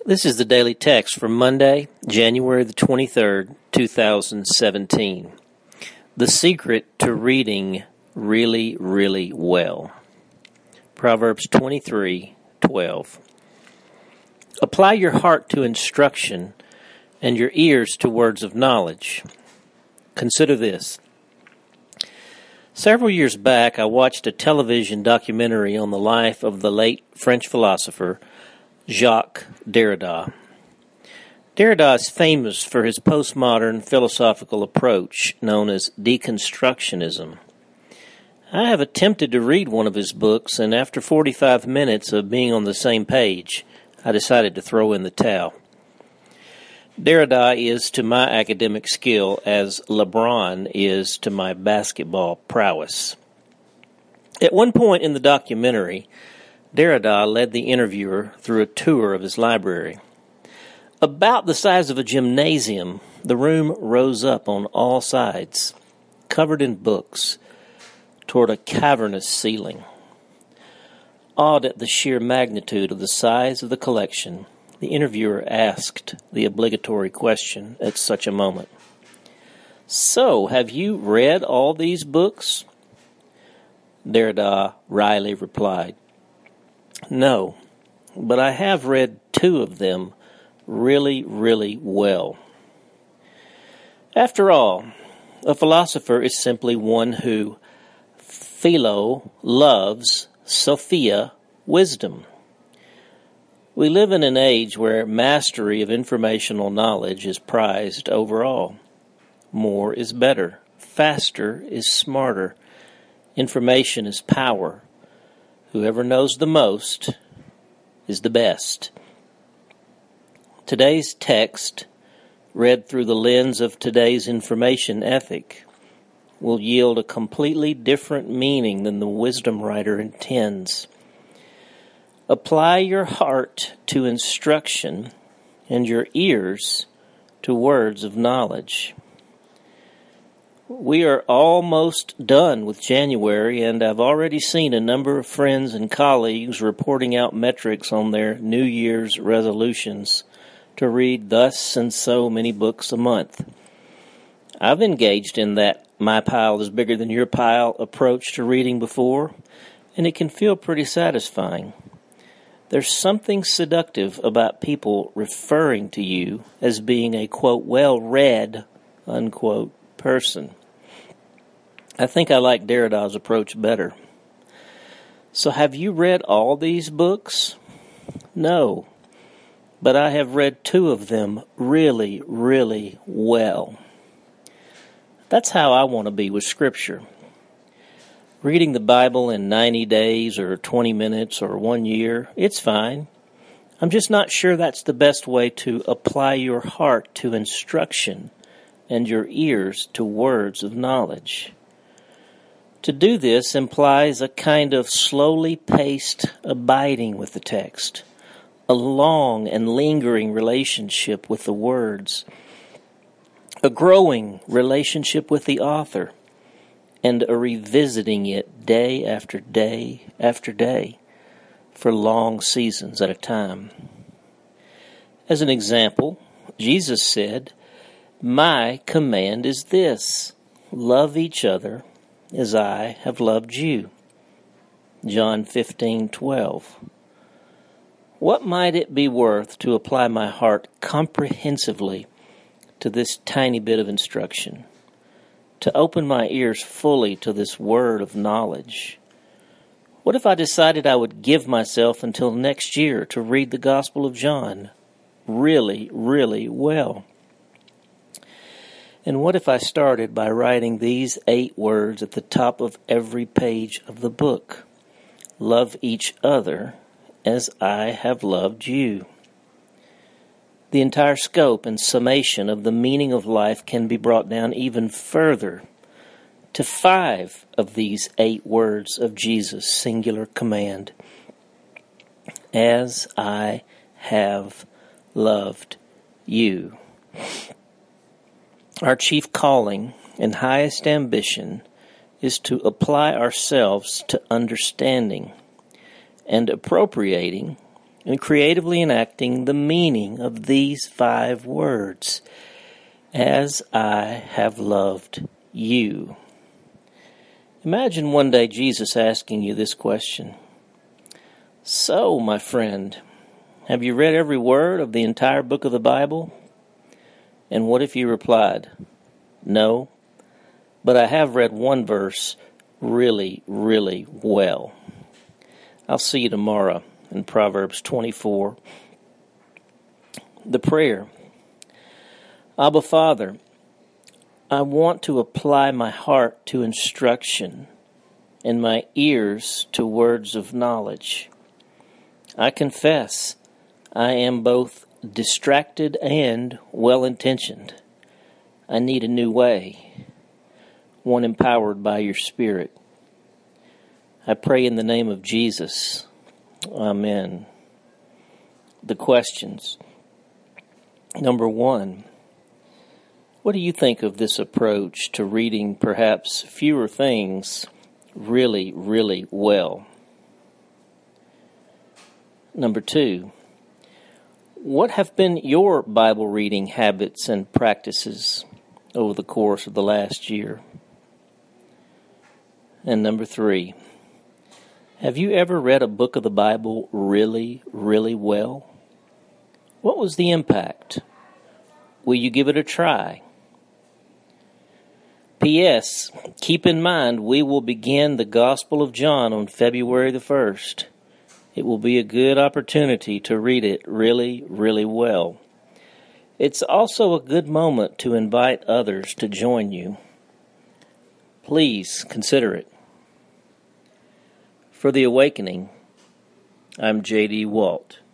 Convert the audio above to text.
This is the daily text for Monday, January the 23rd, 2017. The secret to reading really, really well. Proverbs 23:12. Apply your heart to instruction and your ears to words of knowledge. Consider this. Several years back, I watched a television documentary on the life of the late French philosopher Jacques Derrida. Derrida is famous for his postmodern philosophical approach known as deconstructionism. I have attempted to read one of his books, and after 45 minutes of being on the same page, I decided to throw in the towel. Derrida is to my academic skill as LeBron is to my basketball prowess. At one point in the documentary, Derrida led the interviewer through a tour of his library. About the size of a gymnasium, the room rose up on all sides, covered in books, toward a cavernous ceiling. Awed at the sheer magnitude of the size of the collection, the interviewer asked the obligatory question at such a moment. "So, have you read all these books?" Derrida wryly replied, "No, but I have read 2 of them really, really well." After all, a philosopher is simply one who philo loves, Sophia wisdom. We live in an age where mastery of informational knowledge is prized over all. More is better. Faster is smarter. Information is power. Whoever knows the most is the best. Today's text, read through the lens of today's information ethic, will yield a completely different meaning than the wisdom writer intends. Apply your heart to instruction and your ears to words of knowledge. We are almost done with January, and I've already seen a number of friends and colleagues reporting out metrics on their New Year's resolutions to read thus and so many books a month. I've engaged in that my pile is bigger than your pile approach to reading before, and it can feel pretty satisfying. There's something seductive about people referring to you as being a, quote, well-read, unquote, person. I think I like Derrida's approach better. So have you read all these books? No, but I have read 2 of them really, really well. That's how I want to be with Scripture. Reading the Bible in 90 days or 20 minutes or 1 year, it's fine. I'm just not sure that's the best way to apply your heart to instruction and your ears to words of knowledge. To do this implies a kind of slowly paced abiding with the text, a long and lingering relationship with the words, a growing relationship with the author, and a revisiting it day after day after day for long seasons at a time. As an example, Jesus said, "My command is this, love each other as I have loved you." John 15:12. What might it be worth to apply my heart comprehensively to this tiny bit of instruction, to open my ears fully to this word of knowledge? What if I decided I would give myself until next year to read the Gospel of John really, really well? And what if I started by writing these 8 words at the top of every page of the book? Love each other as I have loved you. The entire scope and summation of the meaning of life can be brought down even further to 5 of these 8 words of Jesus' singular command. As I have loved you. Our chief calling and highest ambition is to apply ourselves to understanding and appropriating and creatively enacting the meaning of these 5 words, as I have loved you. Imagine one day Jesus asking you this question. So, my friend, have you read every word of the entire book of the Bible? And what if you replied, no, but I have read one verse really, really well. I'll see you tomorrow in Proverbs 24. The prayer. Abba, Father, I want to apply my heart to instruction and my ears to words of knowledge. I confess I am both distracted and well-intentioned. I need a new way, one empowered by your Spirit. I pray in the name of Jesus. Amen. The questions. Number 1, what do you think of this approach to reading perhaps fewer things really, really well? Number 2, what have been your Bible reading habits and practices over the course of the last year? And number 3, have you ever read a book of the Bible really, really well? What was the impact? Will you give it a try? P.S. Keep in mind we will begin the Gospel of John on February the 1st. It will be a good opportunity to read it really, really well. It's also a good moment to invite others to join you. Please consider it. For The Awakening, I'm J.D. Walt.